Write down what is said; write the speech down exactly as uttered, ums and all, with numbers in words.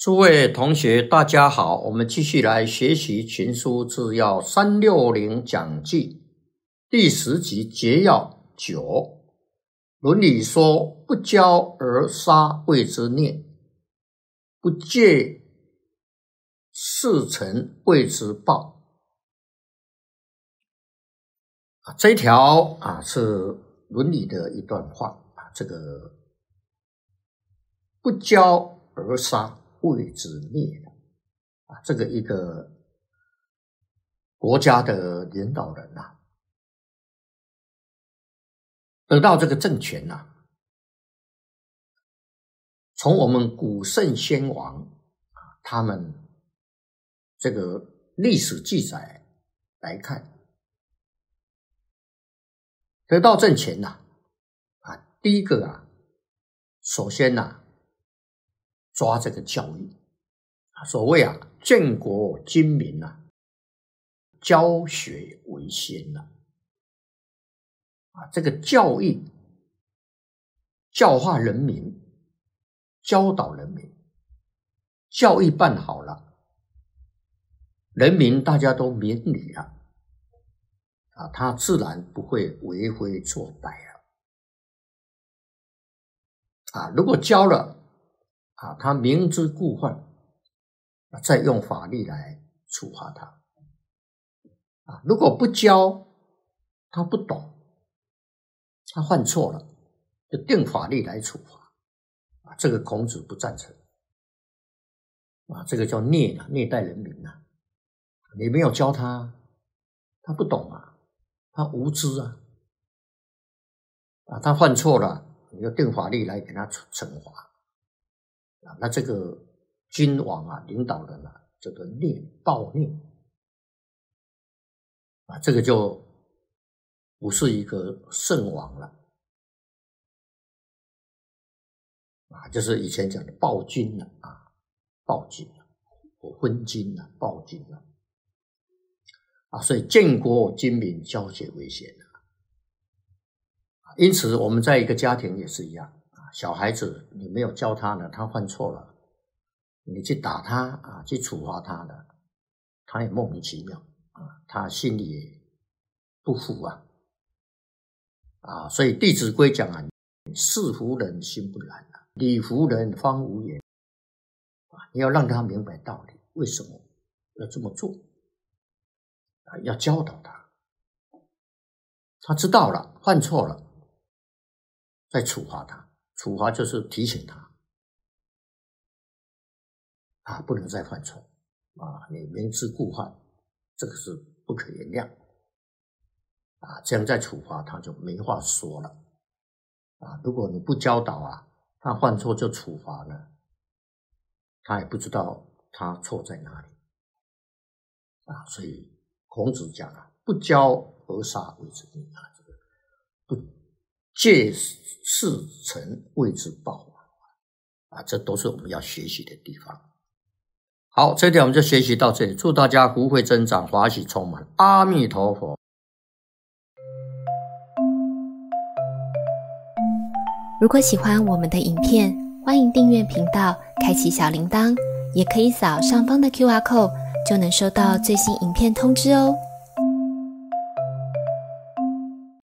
诸位同学大家好，我们继续来学习群书治要三六零讲记第十集节要九。伦理说，不教而杀谓之孽，不戒事成谓之暴。这一条啊是伦理的一段话啊，这个不教而杀谓之孽啊，这个一个国家的领导人呐、啊，得到这个政权呐、啊，从我们古圣先王啊，他们这个历史记载来看，得到政权呐、啊，啊，第一个啊，首先呐、啊。抓这个教育，所谓啊，建国精民啊，教学为先呐、啊，啊，这个教育教化人民，教导人民，教育办好了，人民大家都明理了，啊，他自然不会为非作歹了，啊，如果教了。啊，他明知故犯，再用法律来处罚他。啊，如果不教，他不懂，他犯错了，就定法律来处罚。啊，这个孔子不赞成。啊，这个叫虐啊，虐待人民啊。你没有教他，他不懂啊，他无知啊。啊，他犯错了，你就定法律来给他惩罚。那这个君王啊，领导人啊，这个虐暴虐啊，这个就不是一个圣王了啊，就是以前讲的暴君了啊，暴君了，昏君了，暴君了啊，所以建国精民，教学为先啊。因此，我们在一个家庭也是一样。小孩子你没有教他呢，他犯错了，你去打他啊，去处罚他的，他也莫名其妙啊，他心里也不服啊啊，所以《弟子规》讲啊，事服人心不然啊，理服人方无言啊，你要让他明白道理，为什么要这么做啊？要教导他，他知道了，犯错了，再处罚他。处罚就是提醒他啊，不能再犯错啊！你明知故犯，这个是不可原谅啊！这样再处罚他就没话说了啊！如果你不教导啊，他犯错就处罚了，他也不知道他错在哪里啊！所以孔子讲啊，不教而杀谓之孽啊，这个不戒事成谓之暴啊，这都是我们要学习的地方。好，这点我们就学习到这里，祝大家福慧增长，法喜充满，阿弥陀佛。 如果喜欢我们的影片，欢迎订阅频道，开启小铃铛，也可以扫上方的 Q R code， 就能收到最新影片通知哦。